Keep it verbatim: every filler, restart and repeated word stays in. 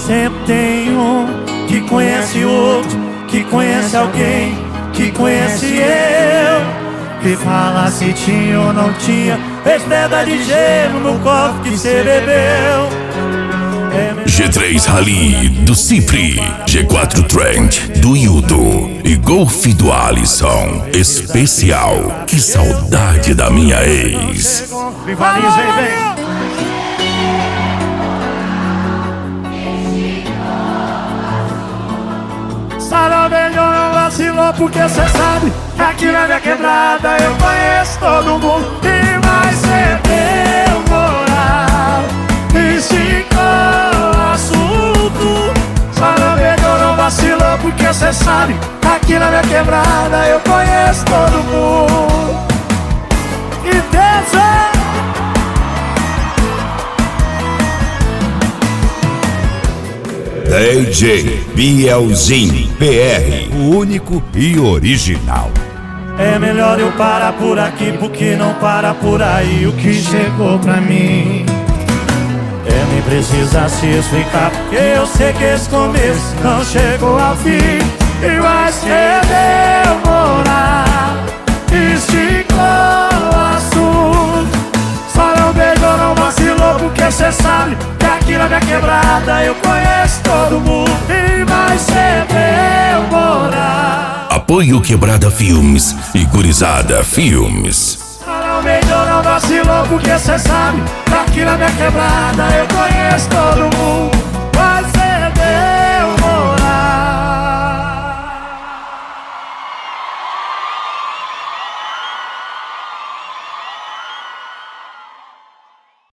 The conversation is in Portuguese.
Sempre tem um que conhece outro, que conhece alguém, que conhece eu, que fala se tinha ou não tinha, fez pedra de gelo no copo que cê bebeu. G três Rally do Cipri, G quatro Trend do Hildo e Golf do Alisson. Especial, que saudade da minha ex. Rivaliza aí, vem. Sarau melhor não vacilou porque cê sabe que aqui na minha quebrada eu conheço todo mundo. E mais cê deu moral, esticou o assunto. Sarau melhor não vacilou porque cê sabe que aqui na minha quebrada eu conheço todo mundo. E Deus D J Bielzinho P R, o único e original. é melhor eu parar por aqui, porque não para por aí o que chegou pra mim. É, nem precisa se explicar, porque eu sei que esse começo não chegou ao fim. E vai ser demorar, esticou o assunto. Só não beijou, não vacilou, porque cê sabe que aqui na minha quebrada eu conheço todo mundo. E vai ser demorar. Apoio Quebrada Filmes e Gurizada Filmes. Não beijou, não vacilou, porque cê sabe que aqui na minha quebrada eu conheço todo mundo.